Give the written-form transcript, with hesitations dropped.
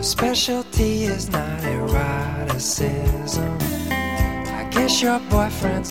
specialty is not eroticism. I guess your boyfriend's